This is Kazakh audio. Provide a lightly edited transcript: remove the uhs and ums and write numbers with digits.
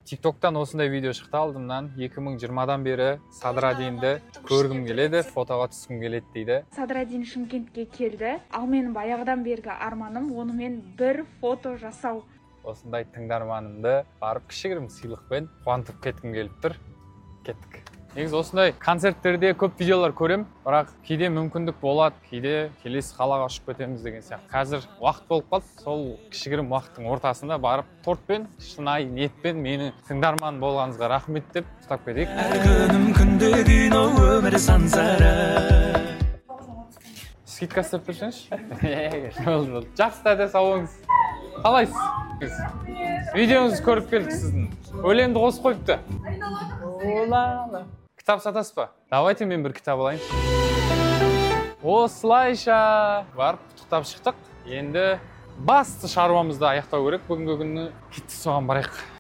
TikToktан осындай видео шықты алдымнан. 2020-дан бері Садрадинді көргім келеді, фотоға түскім келеді дейді. Садрадин Шымкентке келді. Ал менің баяғыдан бергі арманым онымен бір фото жасау. Осындай тыңдарманымды барып кішігірім сыйлықпен қуантып кеткім келіп тұр. Кеттік. Негізі осындай концерттерде көп видеолар көрем, бірақ кейде мүмкіндік болады, кейде келесі қалаға ұшып кетеміз деген сияқты. Қазір уақыт болып қалды, сол кішігірім уақыттың ортасында барып тортпен, шынайы ниетпен мені тыңдарман болғаныңызға рахмет деп ұстап кетейік. Әр күнім күнде кино өмір сансары. Скидка істеп тұрсаңызшы? Жақсы тәде сау болыңыз. Қалайсыз? Видеоңызды көріп келдік сіздің. Өлеңді қосып қойыпты. Кітап сатасыз ба? Давайте мен бір кітап алайын. Осылайша барып құттықтап шықтық. Енді басты шаруамызды аяқтау керек. Бүгінгі күні кетті соған барайық.